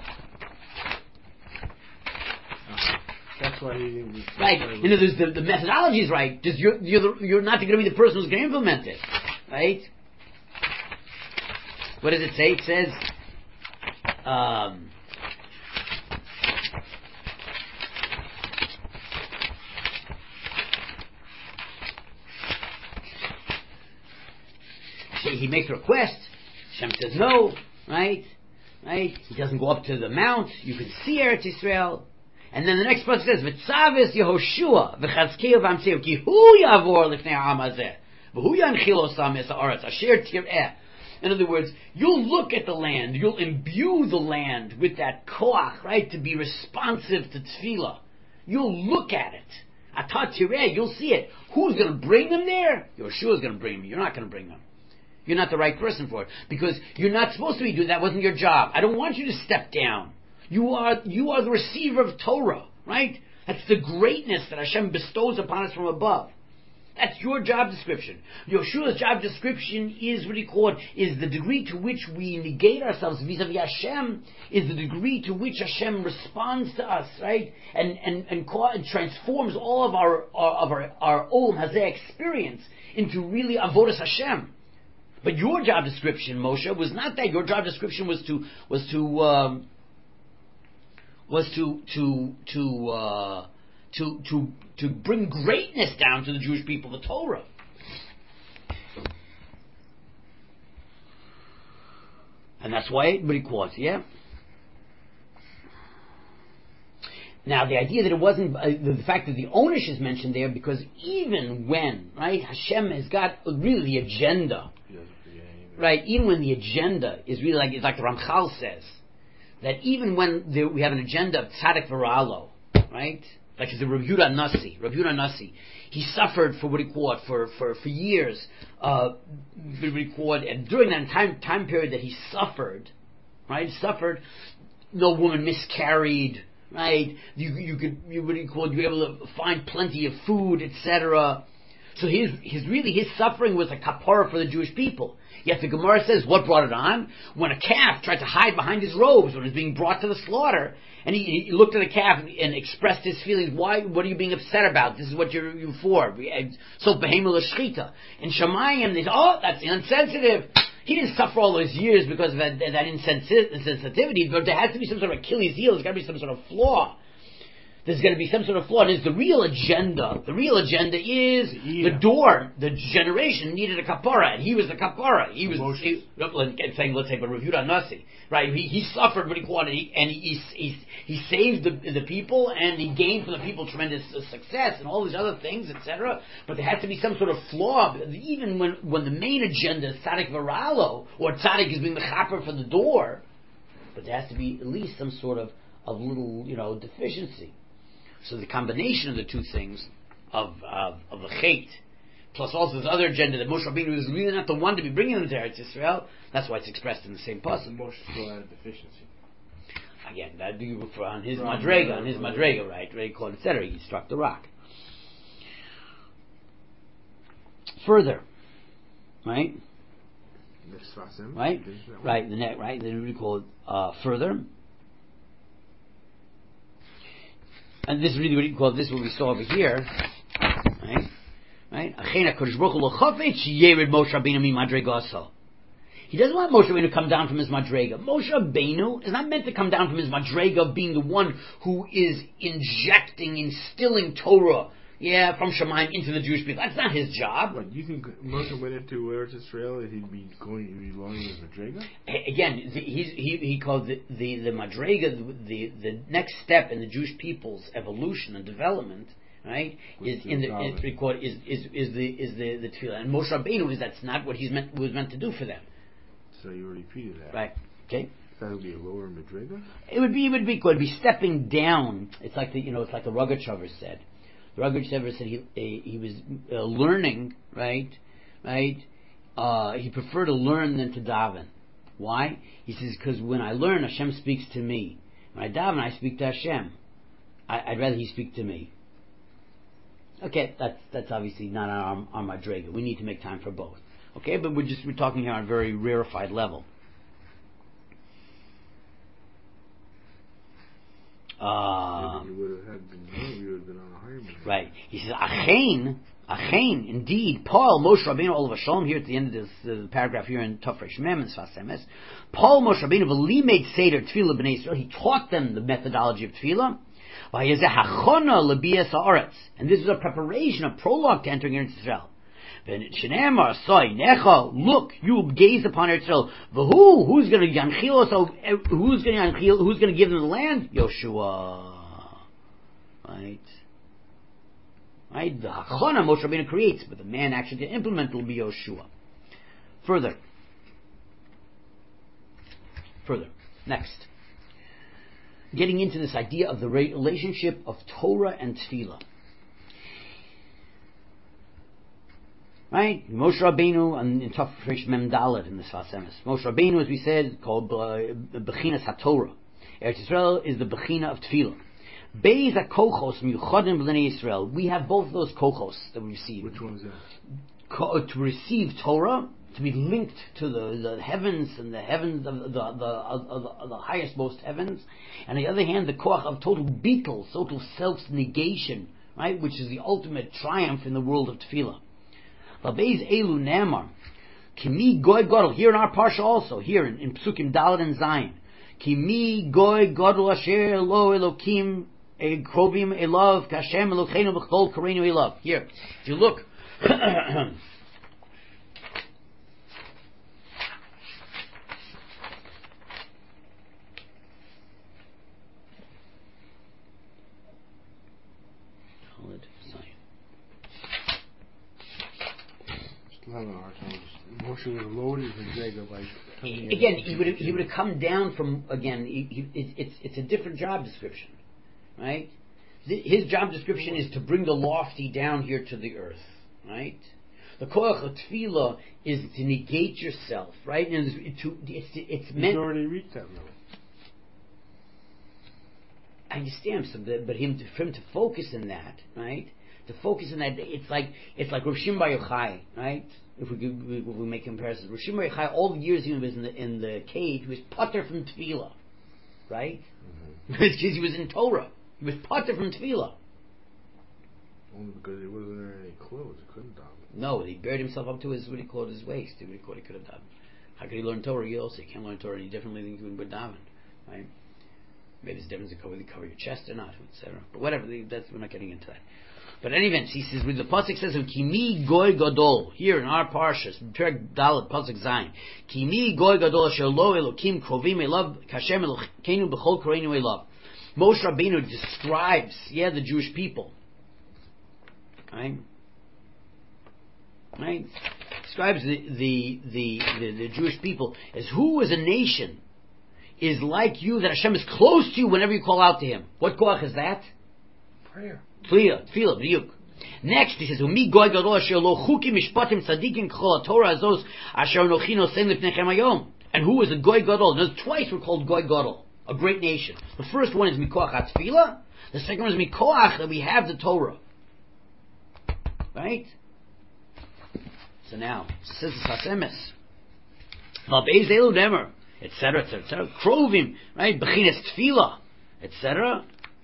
That's why he. Right. You know, the, the methodology is right. Just you're you're the, you're not going to be the person who's going to implement it, right? What does it say? It says. Um, he makes a request. Hashem says no, right? Right? He doesn't go up to the mount. You can see Eretz Yisrael. And then the next part says, "V'tzavis Yehoshua v'chazkiel v'amtzeu ki hu yavor lifnei ha'am hazeh v'hu yanchil osam es ha'aretz asher tir'eh." In other words, you'll look at the land, you'll imbue the land with that koach, right, to be responsive to tefillah. You'll look at it. Atat tir'eh, you'll see it. Who's going to bring them there? Yehoshua's going to bring them. You're not going to bring them. You're not the right person for it. Because you're not supposed to be doing that. Wasn't your job. I don't want you to step down. You are you are the receiver of Torah, right? That's the greatness that Hashem bestows upon us from above. That's your job description. Yeshua's job description is what he called, is the degree to which we negate ourselves vis-a-vis Hashem, is the degree to which Hashem responds to us, right? And and and, call, and transforms all of our, our of our our Olam Hazeh experience into really avodas Hashem. But your job description, Moshe, was not that. Your job description was to was to um, was to to to uh, to to to bring greatness down to the Jewish people, the Torah. And that's why everybody quotes, yeah. Now, the idea that it wasn't, uh, the, the fact that the onish is mentioned there, because even when, right, Hashem has got really the agenda, right, even when the agenda is really like, it's like the Ramchal says, that even when there, we have an agenda of tzaddik v'ra'alo, right, like the Rav Yehuda Nasi, Rav Yehuda Nasi, he suffered for what he called for for for years. Uh, and during that time time period that he suffered, right, suffered, no woman miscarried, right? You you could you what he called you were able to find plenty of food, et cetera. So his his really his suffering was a kapara for the Jewish people. Yet the Gemara says what brought it on? When a calf tried to hide behind his robes when it was being brought to the slaughter, and he, he looked at the calf and expressed his feelings. Why? What are you being upset about? This is what you're you for. So behemah l'shchita. In Shamayim, they say, oh, that's insensitive. He didn't suffer all those years because of that, that insensitivity, but there has to be some sort of Achilles heel. There's got to be some sort of flaw. There's going to be some sort of flaw. And it's the real agenda. The real agenda is yeah. the door. The generation needed a kapara, and he was the kapara. He was he, saying, let's say, but Rav Yehuda Nasi, right? He, he suffered what he called, and he and he he, he saved the the people, and he gained for the people tremendous success and all these other things, et cetera. But there had to be some sort of flaw, even when when the main agenda is tzaddik v'ra'alo, or tzaddik is being the chaper for the door. But there has to be at least some sort of of little, you know, deficiency. So the combination of the two things, of of, of the chait, plus also this other agenda that Moshe Rabbeinu is really not the one to be bringing them to Eretz Yisrael, that's why it's expressed in the same pasuk. Moshe still had a deficiency. Again, that be on his madrega, on his madrega, right? Right, called et cetera. He struck the rock. Further, right? Right, right. The net, right. Then we call it uh, further. And this is really what you call this. What we saw over here, right? Right? He doesn't want Moshe Rabbeinu to come down from his madrega. Moshe Rabbeinu is not meant to come down from his madrega of being the one who is injecting, instilling Torah yeah, from Shemaim into the Jewish people. That's not his job. What, you think Moshe went into Eretz Israel and he'd be going, he'd be belonging to Madrega? Again, the, he's, he he called the the, the Madrega, the the next step in the Jewish people's evolution and development, right? Is in the is, is is is the is the the tefillah, and Moshe Rabbeinu is that's not what he's meant was meant to do for them. So you already repeated that, right? Okay. That would be a lower Madrega? It would be, it would be, it would be stepping down. It's like the, you know, it's like the Rogachover said. The Rogachover said he he, he was uh, learning, right, right. Uh, he preferred to learn than to daven. Why? He says because when I learn, Hashem speaks to me. When I daven, I speak to Hashem. I, I'd rather He speak to me. Okay, that's that's obviously not on our, on my Madrega. We need to make time for both. Okay, but we're just we're talking here on a very rarefied level. Uh, Maybe he would have had been more, he would have been on a higher Madrega. Right. He says, Achein, Achein, indeed, Paul Moshe Rabbeinu Olav Shalom, here at the end of this uh, paragraph here in Tafresh Mem and Sfas Emes, Paul Moshe Rabbeinu V'li made Seder Tefillah B'nai Yisrael, he taught them the methodology of Tefillah, V'yezeh Hachona L'biyas Haaretz, and this is a preparation, a prologue to entering Eretz Yisrael. Shenemar Soy Necha, look, you gaze upon Eretz Yisrael. V'hu, who's going to yanchil us? Who's going to yanchil? Who's going to give them the land? Yoshua, right? Right. The Hachana Moshe Rabbeinu creates, but the man actually to implement will be Yoshua. Further, further, next, getting into this idea of the relationship of Torah and Tefillah. Right? Moshe Rabbeinu and in Tafresh Mem Dalet in the Sfas Emes. Moshe Rabbeinu, as we said, called Bechinas HaTorah. Eretz Yisrael is the Bechina of Tefillah. Beis HaKochos Miyuchadim B'nai Yisrael. We have both of those kochos that we receive. Which one is that? Ko- to receive Torah, to be linked to the, the heavens and the heavens, the the, the, the, the, the highest, most heavens. And on the other hand, the koach of total beetle, total self-negation, right? Which is the ultimate triumph in the world of Tefillah. V'beis elu nemar, kimi goy gadol. Here in our parsha also, here in, in Psukim Dalet and Zayin, kimi goy gadol asher lo elokim krovim elav kashem elokeinu b'chol kareinu elav. Here, if you look, Moshe would have lowered his Madrega by again. He would have, he would have come down from again. He, he, it, it's it's a different job description, right? The, his job description is to bring the lofty down here to the earth, right? The koach of tefillah is to negate yourself, right? And it's to, it's it's meant. He's already reached that level. I understand, so the, but him to, for him to focus in that, right? To focus in that, it's like it's like Rav Shimon Bar Yochai, right? If we could, we, we make comparisons, Rav Shimon Bar Yochai, all the years he was in the in the cave, he was putter from tefillah, right? Mm-hmm. Because he was in Torah, he was putter from tefillah. Only because he wasn't wearing any clothes, he couldn't daven. No, he buried himself up to his what he called his waist. What he called he could have davened. How could he learn Torah? You also can't learn Torah any differently than you would daven, right? Maybe there's a difference in whether you cover your chest or not, et cetera. But whatever, that's, we're not getting into that. But in any event, he says, with the pasuk says, "Kimi goy gadol." Here in our parshas, Perek Dalet pasuk Zayin, "Kimi goy gadol asher lo elokim krovim elav kashem elokeinu b'chol kareinu elav." Moshe Rabbeinu describes, yeah, the Jewish people, right? Right? Describes the the the, the, the Jewish people as who as a nation is like you, that Hashem is close to you whenever you call out to Him. What koach is that? Prayer. Tefillah, tefillah, b'diuk. Next, he says, "Umi goy gadol asher lo chukim mishpatim tzadikim k'chol Torah azos asher anochi nosein lifnechem hayom." And who is a goy gadol? Now, twice we're called goy gadol, a great nation. The first one is mikoach hatefillah. The second one is mikoach that we have the Torah. Right? So now, says the Sfas Emes, "V'beis elu nemer," et cetera, et cetera, et cetera. Krovim, right? Bechinas tefillah, et cetera.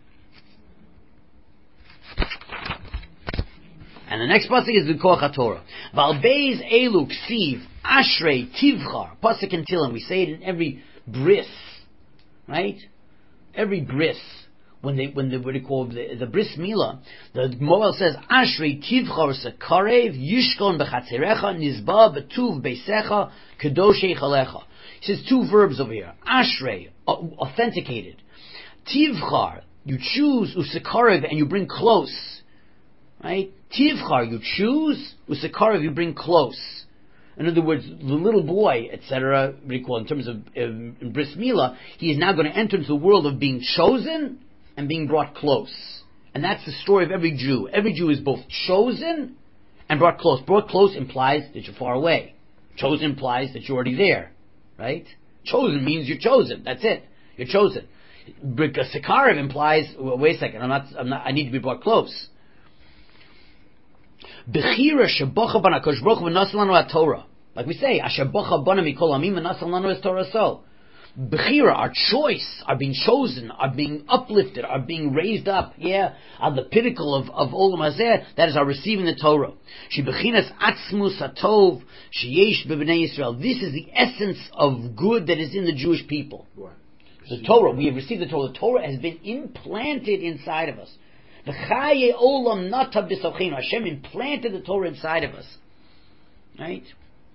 And the next pasuk is the Koach HaTorah. V'albeis elu ksiv ashrei tivchar. Pasuk in Tehillim. We say it in every bris, right? Every bris. when they when they what they call the, the bris milah, the Moel says Ashrei tivchor sekarev yishkon bechatzerecha nizba betuv beisecha kedoshei chalecha. He says two verbs over here. Ashrei, uh, authenticated. Tivchar, you choose, usekarev, and you bring close. Right? Tivchar, you choose, usekarev, you bring close. In other words, the little boy, et cetera, recall in terms of um, in bris milah, he is now going to enter into the world of being chosen and being brought close. And that's the story of every Jew. Every Jew is both chosen and brought close. Brought close implies that you're far away. Chosen implies that you're already there. Right? Chosen means you're chosen. That's it. You're chosen. Because Sekarev implies, well, wait a second, I'm not, I'm not, I need to be brought close. Bechira shebocha bana kosh baruch hu v'nasal lanu Torah. Like we say, asher bocha bana mikol amim v'nasal lanu es Torah so. Bechira, our choice, are being chosen, are being uplifted, are being raised up, yeah, on the pinnacle of, of Olam Hazeh, that is our receiving the Torah. She bechinas atzmus hatov, sheyesh b'bnei Yisrael. This is the essence of good that is in the Jewish people. What? The Torah, we have received the Torah. The Torah has been implanted inside of us. The Chaye Olam Nata B'Sochenu. Hashem implanted the Torah inside of us. Right?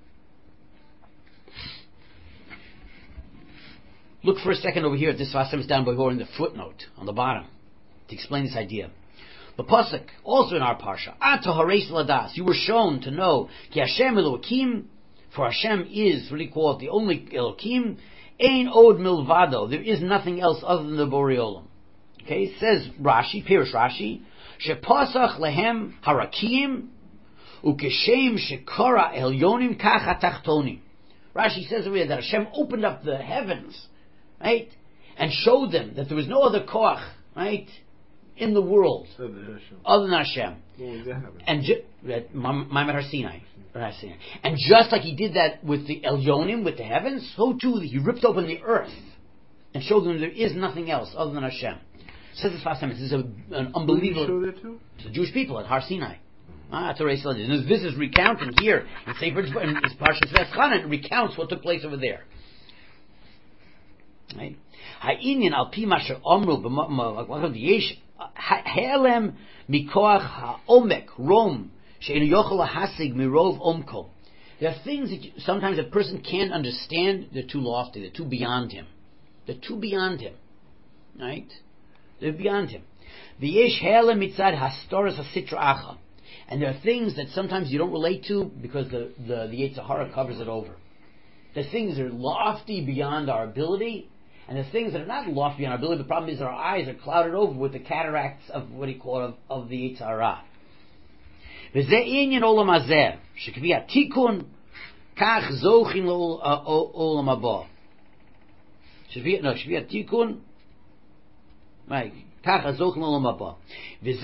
Look for a second over here at this Vasem is down by in the footnote on the bottom to explain this idea. The pasuk also in our parsha. Ata hareis ladas. You were shown to know Ki Hashem Elokim, for Hashem is really called the only Elokim. Ein od milvado. There is nothing else other than the Borei Olam. Okay, it says Rashi, Pirush Rashi, Shepasach lehem harakim ukeshem shekara elyonim kach hatachtonim. Rashi says over here that Hashem opened up the heavens, right, and showed them that there was no other koach, right, in the world other than Hashem. And ju- Ma'amad Har Sinai. And just like He did that with the Elyonim, with the heavens, so too He ripped open the earth and showed them there is nothing else other than Hashem. Says this last time. This is a, an unbelievable. Who did he show that to? The Jewish people at Har Sinai. Ah, this is recounting here in Sefer in Parshas V'eschana. It recounts what took place over there. Right? Ha'inyan al pi masher omru b'makam diyesh ha'elem mikoach ha'omek rom she'enu yochel ha'hasig mirov omko. There are things that you, sometimes a person can't understand. They're too lofty. They're too beyond him. They're too beyond him. Right? They're beyond him. V'yesh ha'elem mitzad hastoras ha'sitra acha. And there are things that sometimes you don't relate to because the, the, the Yetzer Hara covers it over. The things that are lofty beyond our ability, and the things that are not lofty beyond our ability, the problem is our eyes are clouded over with the cataracts of what he called of, of the Yetzer Hara. V'zeh inyan olam hazeh, shekvi atikun, kach zochin olam haba. Shekvi, no, shekvi atikun, right. That's why it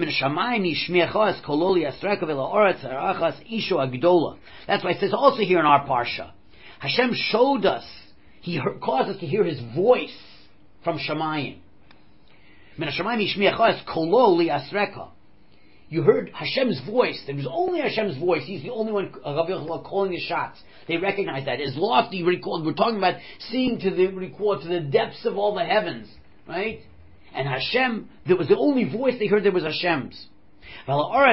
says also here in our parsha, Hashem showed us, He heard, caused us to hear His voice from Shamayim. You heard Hashem's voice. There was only Hashem's voice. He's the only one calling the shots. They recognize that. As lofty, we're talking about seeing to the to the depths of all the heavens, right? And Hashem, there was the only voice they heard there was Hashem's. And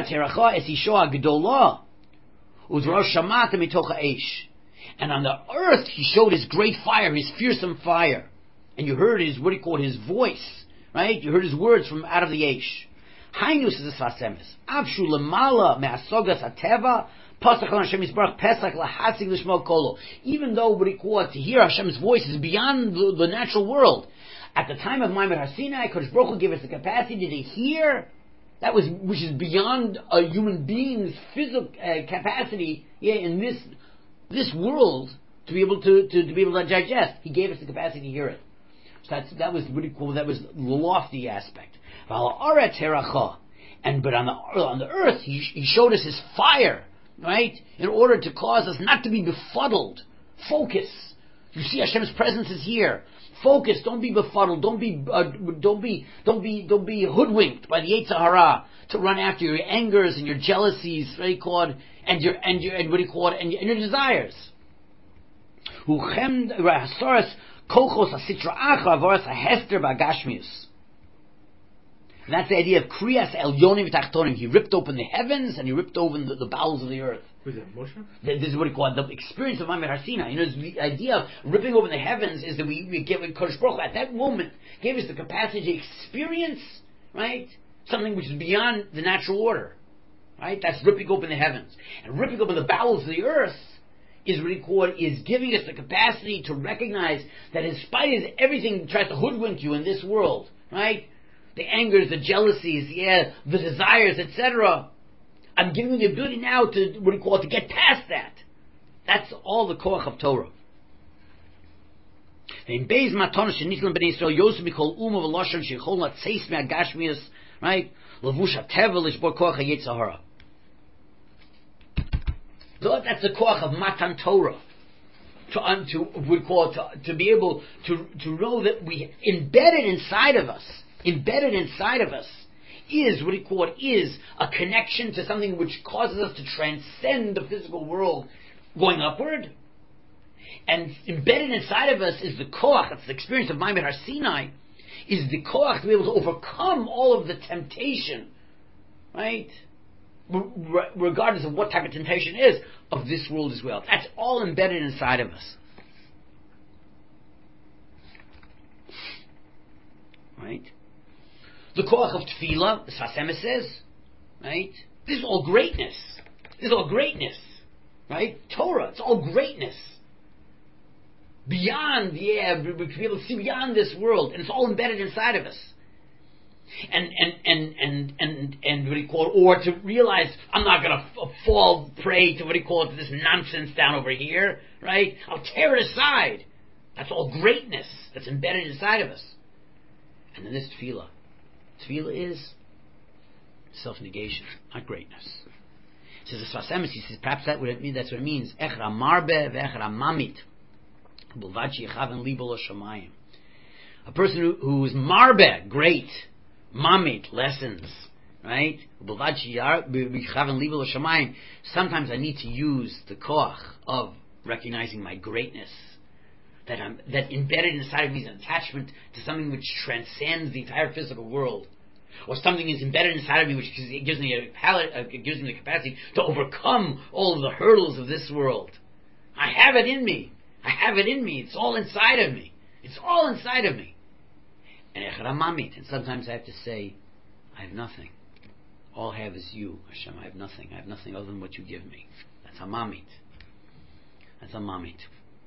on the earth, He showed His great fire, His fearsome fire. And you heard His, what do you call it, His voice, right? You heard His words from out of the Eish. Hainu says this Vasemis. Avshu lemala me'asogas ateva, pasach on Hashem Yisbarach, pesach lahatzig l'shmo kolo. Even though, what do you call it, to hear Hashem's voice is beyond the, the natural world. At the time of Ma'amad Har Sinai, Kodesh Baruch Hu gave us the capacity to hear, that was, which is beyond a human being's physical uh, capacity, yeah, in this this world to be able to, to, to be able to digest. He gave us the capacity to hear it. So that's, that was really cool. That was the lofty aspect. And but on the on the earth, he, he showed us His fire, right, in order to cause us not to be befuddled. Focus. You see, Hashem's presence is here. Focus. Don't be befuddled. Don't be, uh, don't be, don't be, don't be hoodwinked by the Yetzer Hara to run after your angers and your jealousies, very called, and your and your and what do you call it, and, and your desires. And that's the idea of Kriyas Elyonim V'Tachtonim. He ripped open the heavens and he ripped open the, the bowels of the earth. Who's that, Moshe? This is what he called the experience of Ma'amad Har Sinai. You know, the idea of ripping open the heavens is that we, we get with Kodesh Baruch Hu at that moment gave us the capacity to experience, right, something which is beyond the natural order. Right? That's ripping open the heavens. And ripping open the bowels of the earth is what he called, is giving us the capacity to recognize that in spite of everything that tries to hoodwink you in this world, right? The angers, the jealousies, yeah, the desires, et cetera. I'm giving you the ability now to, what do you call it, to get past that. That's all the koach of Torah. Right? So that's the koach of Matan Torah. To, um, to would call it, to, to be able to to know that we embedded inside of us, embedded inside of us, is what he called is a connection to something which causes us to transcend the physical world, going upward. And embedded inside of us is the koach. That's the experience of Ma'amad Har Sinai. Is the koach to be able to overcome all of the temptation, right? R- regardless of what type of temptation is of this world as well. That's all embedded inside of us, right? The koach of tefillah, the Sfas Emes says, right? This is all greatness. This is all greatness, right? Torah, it's all greatness. Beyond, yeah, we can be able to see beyond this world, and it's all embedded inside of us. And and and and and and what do you call it? Or to realize I'm not going to f- fall prey to what do you call it, to this nonsense down over here, right? I'll tear it aside. That's all greatness that's embedded inside of us. And then this tefillah. Tefillah is self-negation, not greatness. It says the Sfas Emes, he says perhaps that what it means. That's what it means. Echra marbe ve'echra mamit. A person who, who is marbe, great, mamit, lessons, right? Sometimes I need to use the koach of recognizing my greatness, that I'm that embedded inside of me is an attachment to something which transcends the entire physical world, or something is embedded inside of me which gives me a palate, uh, gives me the capacity to overcome all of the hurdles of this world. I have it in me. I have it in me. It's all inside of me. It's all inside of me. And echramamit. And sometimes I have to say, I have nothing. All I have is you, Hashem. I have nothing. I have nothing other than what you give me. That's a mamit. That's a mamit.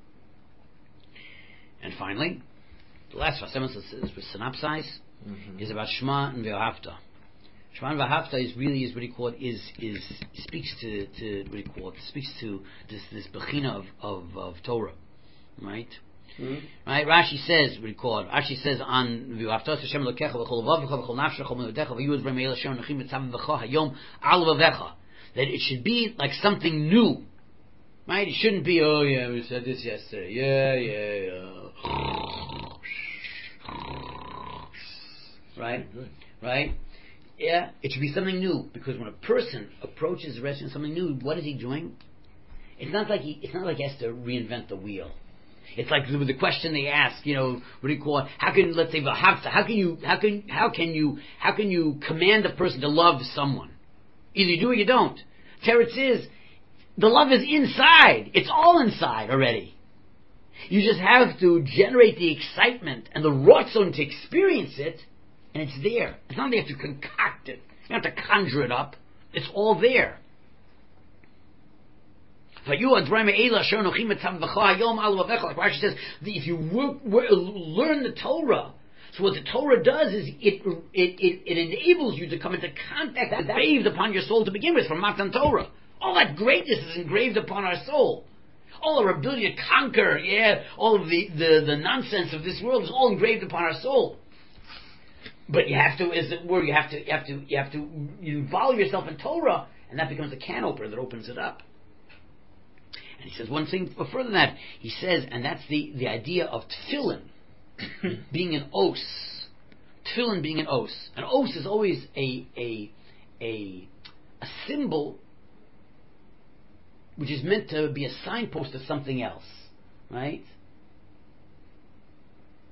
And finally, the last Sfas Emes is with synopsize, mm-hmm. is about Shema and V'ahavta. Shema and V'ahavta is really is what he called is is speaks to, to what he called speaks to this this bechina of, of, of Torah. Right? Mm-hmm. Right? Rashi says, what he called Rashi says on V'ahavta Hashem Elokecha v'chol levavecha v'chol nafshecha v'medecha v'yud v'rei me'el Hashem nechim etzav v'cha hayom al vavecha. That it should be like something new. Right? It shouldn't be, oh yeah, we said this yesterday. Yeah, yeah, yeah. Right? Right? Yeah, it should be something new. Because when a person approaches the restaurant something new, what is he doing? It's not like he it's not like he has to reinvent the wheel. It's like the, the question they ask, you know, what do you call it? How can, let's say, how can you, how can, how can you, how can you command a person to love someone? Either you do or you don't. Teretz is, the love is inside. It's all inside already. You just have to generate the excitement and the ratzon to experience it, and it's there. It's not that you have to concoct it. You don't have to conjure it up. It's all there. Like Rashi says, if you work, work, learn the Torah, so what the Torah does is it, it, it, it enables you to come into contact that's engraved upon your soul to begin with from Matan Torah. All that greatness is engraved upon our soul. All our ability to conquer, yeah, all of the, the, the nonsense of this world is all engraved upon our soul. But you have to, as it were, you have to, you have to, you have to you involve yourself in Torah, and that becomes a can opener that opens it up. And he says one thing further than that. He says, and that's the, the idea of tefillin being an os. Tefillin being an os. An os is always a a a a symbol which is meant to be a signpost to something else, right?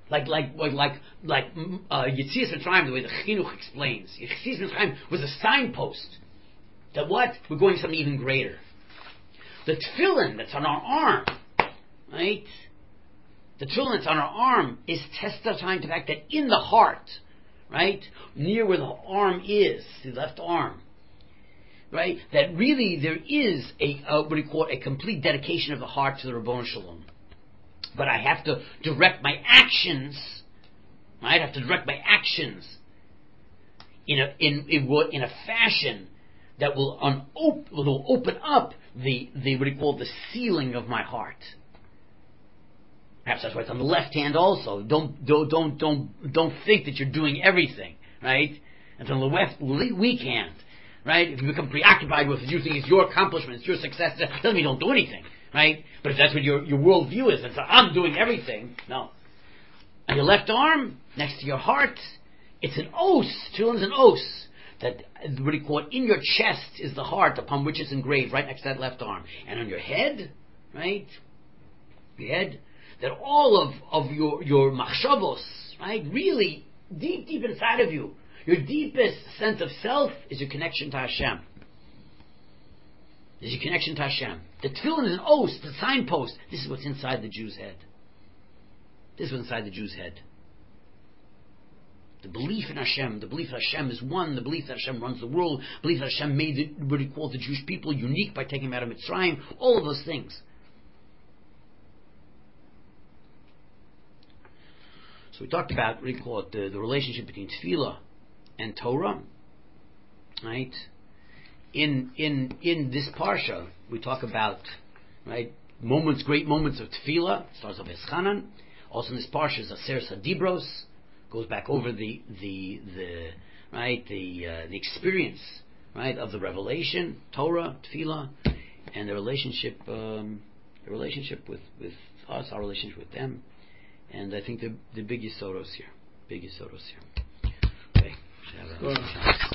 Like, like, like, like, like uh, Yetzias Mitzrayim, the way the Chinuch explains. Yetzias Mitzrayim was a signpost that what? We're going something even greater. The tefillin that's on our arm, right? The tefillin that's on our arm is testifying to the fact that in the heart, right, near where the arm is, the left arm, right, that really there is a, uh, what do you call it, a complete dedication of the heart to the Ribono Shel Olam. But I have to direct my actions, right? I have to direct my actions in a in in, what, in a fashion that will un- op- will open up the the what do you call it, the ceiling of my heart. Perhaps that's why it's on the left hand also. Don't don't don't don't don't think that you're doing everything, right? It's on the left weak hand, right? If you become preoccupied with it, you think it's your accomplishment, it's your success, it doesn't mean you don't do anything. Right? But if that's what your, your worldview is, it's I'm doing everything. No. On your left arm, next to your heart, it's an os. Tefillin is an os. That, what do you call it? In your chest is the heart upon which it's engraved, right next to that left arm. And on your head, right? Your head, that all of, of your, your machshavos, right? Really, deep, deep inside of you, your deepest sense of self is your connection to Hashem. Is your connection to Hashem. The tefillin is an os, the signpost. This is what's inside the Jew's head. This is what's inside the Jew's head. The belief in Hashem, the belief that Hashem is one, the belief that Hashem runs the world, the belief that Hashem made the, what he called the Jewish people unique by taking them out of Mitzrayim, all of those things. So we talked about, what do you call it, the, the relationship between tefillah and Torah, right? In in in this parsha, we talk about, right, moments, great moments of tefillah. Starts off Eschanan. Also in this parsha is Aser Sadibros, goes back over the the the right the uh, the experience, right, of the revelation, Torah, tefillah, and the relationship um, the relationship with, with us, our relationship with them, and I think the the big yisoros here, big yisoros here. Okay.